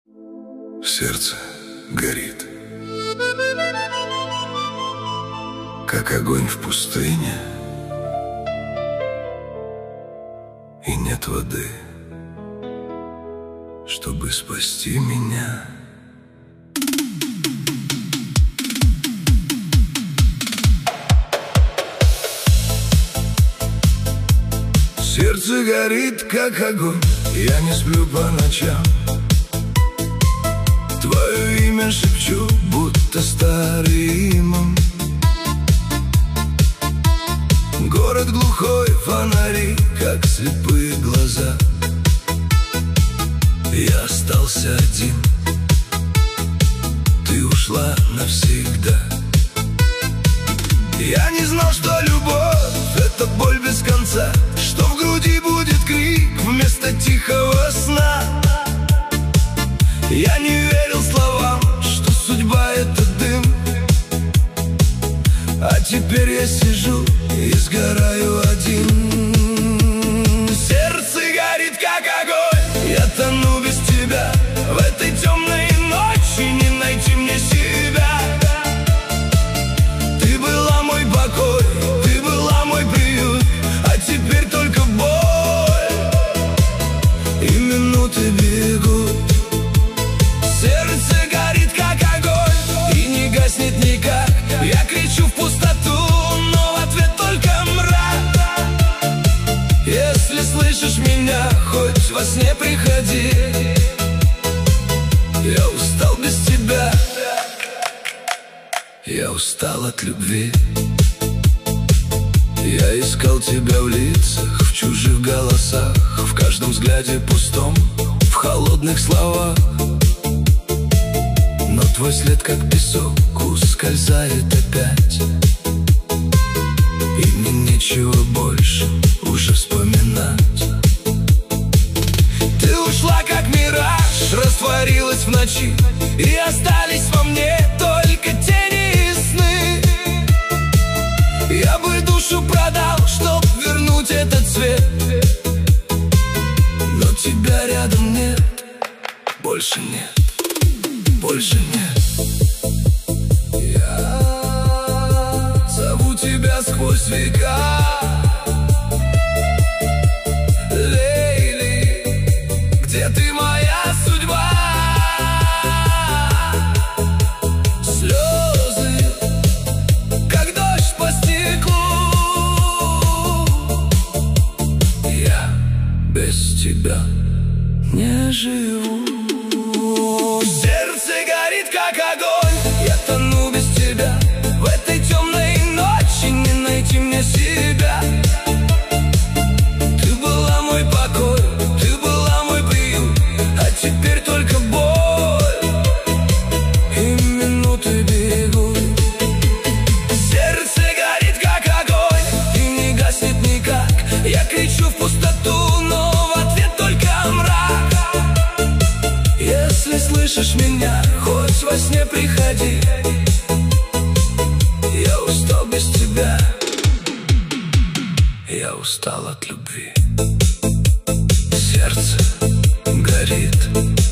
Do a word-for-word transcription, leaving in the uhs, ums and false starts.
Сердце горит, как огонь в пустыне, и нет воды, чтобы спасти меня. Сердце горит, как огонь, я не сплю по ночам. Твое имя шепчу, будто старый имам. Город глухой, фонари, как слепые глаза. Я остался один, ты ушла навсегда. Я не знал, что любовь — это боль без конца, что в груди будет крик вместо тихого сна. Я не верил словам, что судьба — это дым. А теперь я сижу и сгораю один. Сердце горит, как огонь, я тону без тебя. В этой темной ночи не найти мне себя. Ты была мой покой, ты была мой приют, а теперь только боль, и минуты бегут. Сердце горит, как огонь, и не гаснет никак. Я кричу в пустоту, но в ответ только мрак. Если слышишь меня, хоть во сне приходи. Я устал без тебя, я устал от любви. Я искал тебя в лицах, в чужих голосах, в каждом взгляде пустом, в холодных словах. Но твой след, как песок, ускользает опять, и мне нечего больше уже вспоминать. Ты ушла, как мираж, растворилась в ночи, и остались во мне только тени и сны. Я бы душу продал, чтоб вернуть этот цвет, но тебя рядом нет, больше нет. Больше нет. Я зову тебя сквозь века, Лейли, где ты, моя судьба? Слезы, как дождь по стеклу. Я без тебя не живу. Сердце горит, как огонь, я тону без тебя. В этой темной ночи не найти мне себя. Ты была мой покой, ты была мой приют, а теперь только боль, и минуты бегут. Сердце горит, как огонь, и не гаснет никак. Я кричу в пустоту, но в ответ только мрак. Если слышишь меня, хоть во сне приходи. Я устал без тебя, я устал от любви. Сердце горит.